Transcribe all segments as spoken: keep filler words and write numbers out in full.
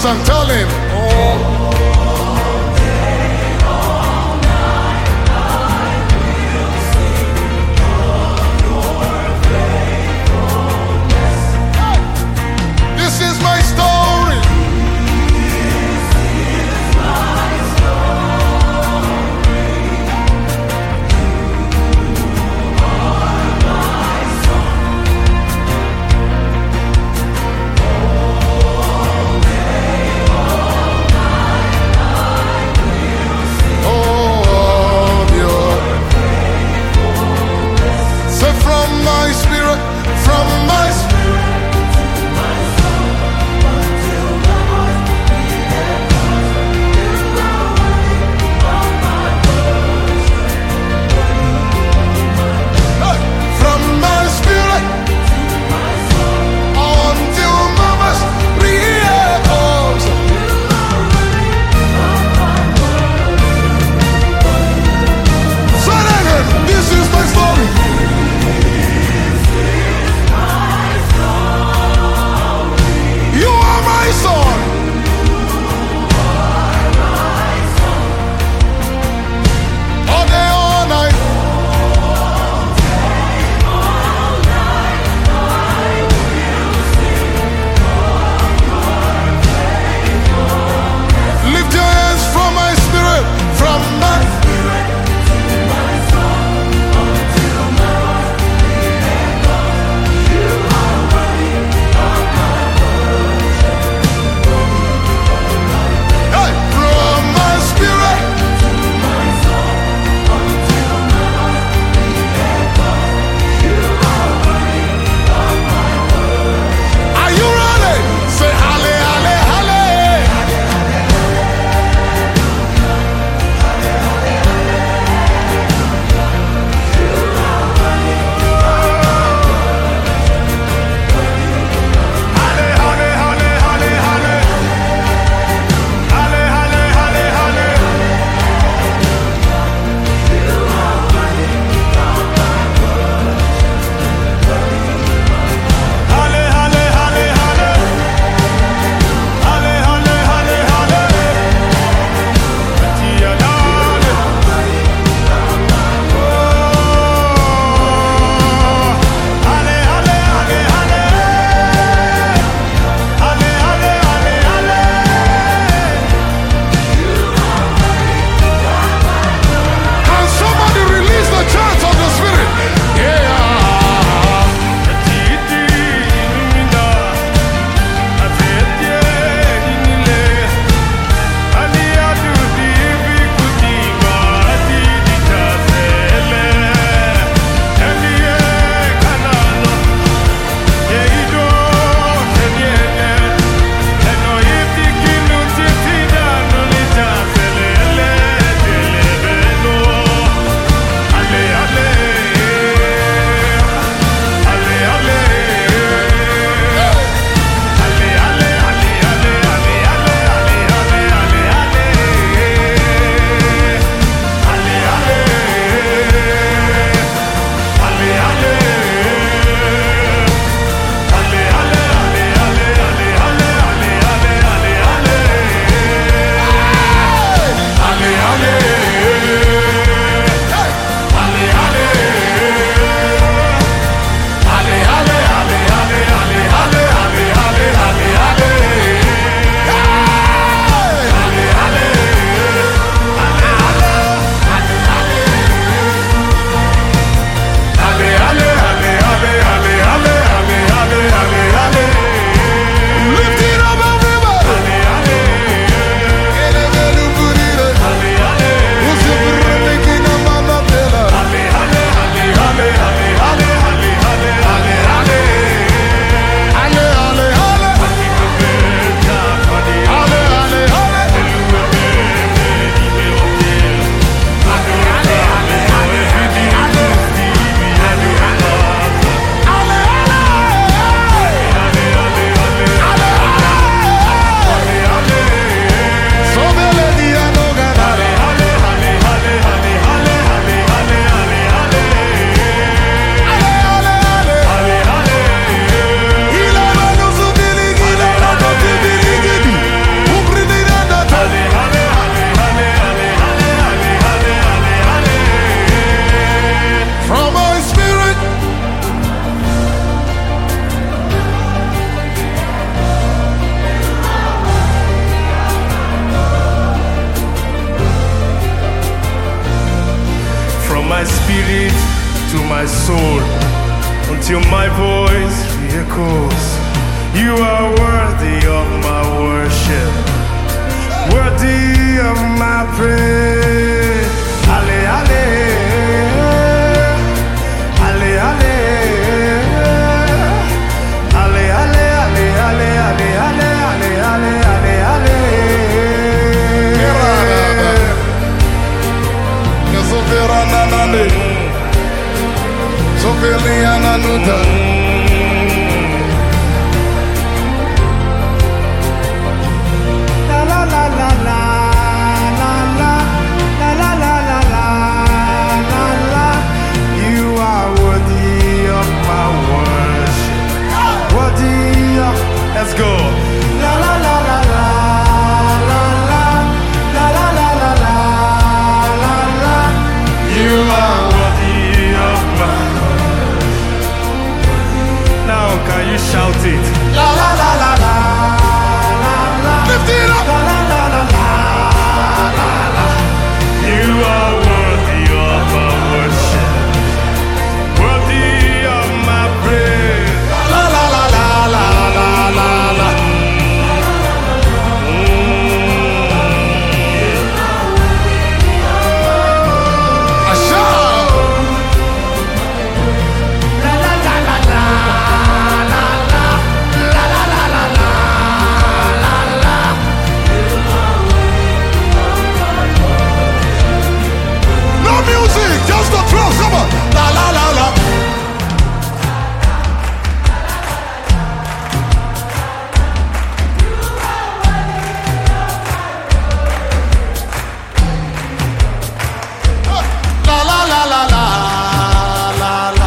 song. Tell him. Oh. This is my story. to my soul until my voice re-echoes. You are worthy of my worship, worthy of my praise. Ale, ale, ale, ale, ale, ale, ale, ale, ale, ale, ale, ale, ale. Let's go. La la la la la la la la la la la la la la. You are worthy of my. Now can you shout it? La la la la la la la. Lift it up. La la la la la la la. You are worthy of my worship, worthy of my praise. La la la la la la la la. Just the throw, come on. La la la la. La la la la la la la.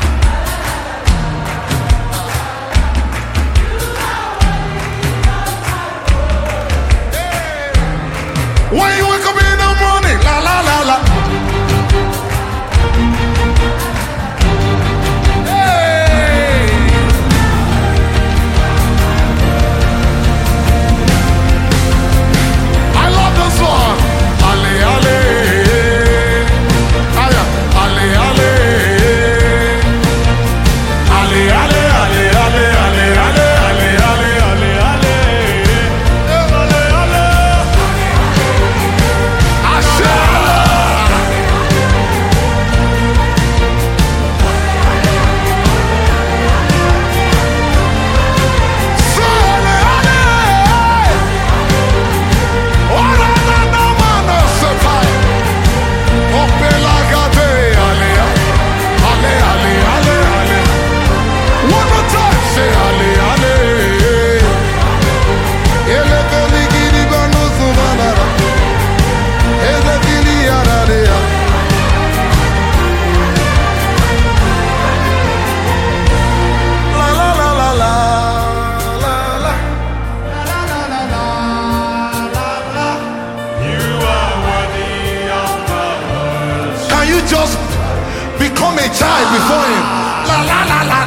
When you wake up in the morning, la la la la. Just become a child before him. La la la la.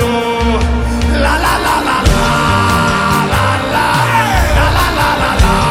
La la la la la la la la la la la la.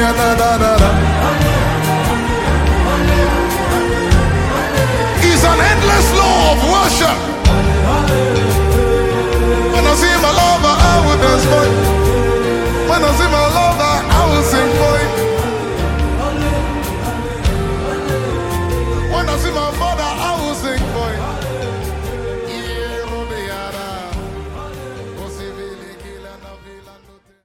da, da, da, da. It's an endless law of worship. When I see my lover, I will dance for. When I see